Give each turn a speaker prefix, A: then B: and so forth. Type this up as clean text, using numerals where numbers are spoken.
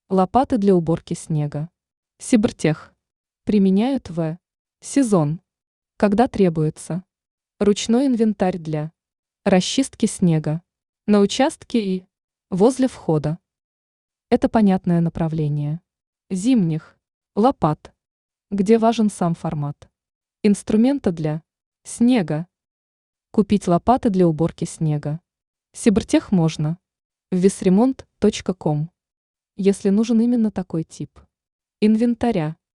A: Лопаты для уборки снега. Сибртех. Применяют в сезон, когда требуется ручной инвентарь для расчистки снега на участке и возле входа. Это понятное направление. Зимних лопат, где важен сам формат инструмента для снега. Купить лопаты для уборки снега. Сибртех можно в весремонт.ком, если нужен именно такой тип инвентаря.